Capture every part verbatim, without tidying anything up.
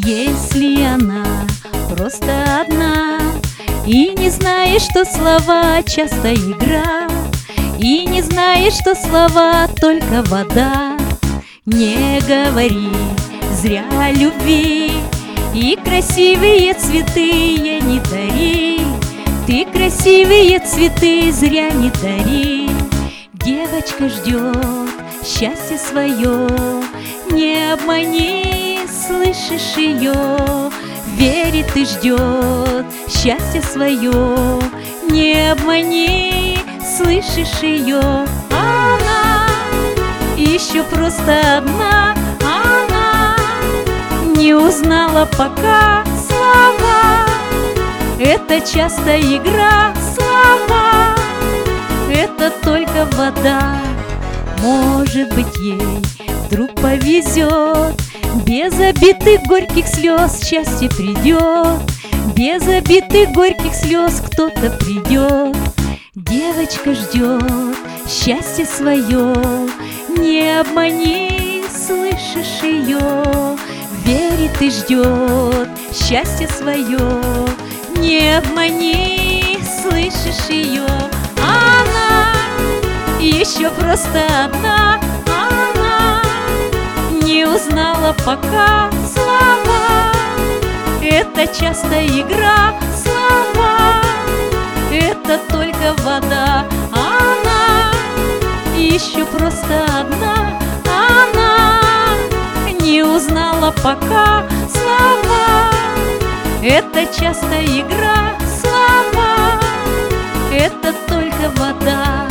Если она просто одна и не знаешь, что слова часто игра, и не знаешь, что слова только вода, не говори зря любви, и красивые цветы ей не дари. Ты красивые цветы зря не дари. Девочка ждет счастье свое, не обмани, слышишь ее. Верит и ждет счастье свое, не обмани, слышишь ее. Она еще просто одна, она не узнала пока слова. Это часто игра, слова, это только вода. Может быть, ей вдруг повезет, без обид и горьких слез счастье придет. Без обид и горьких слез кто-то придет. Девочка ждет счастье свое, не обмани, слышишь ее. Верит и ждет счастье свое, не обмани, слышишь ее. Она еще просто одна, она не узнала пока слова. Это часто игра, слова, это только вода. Она еще просто одна, она не узнала пока слова. Это часто игра, слова, это только вода.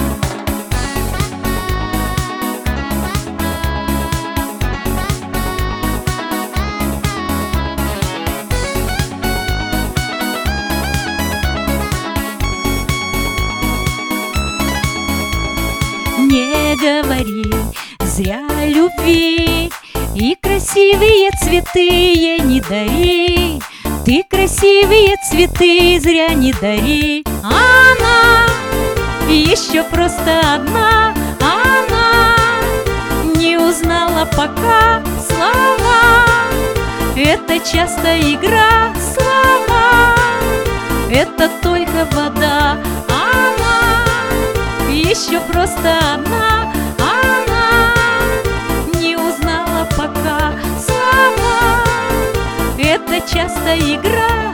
Не говори зря любви, и красивые цветы ей не дари. Ты красивые цветы зря не дари. Она еще просто одна, она не узнала пока слова. Это часто игра, слова, это только вода. Она еще просто одна, она не узнала пока слова. Это часто игра,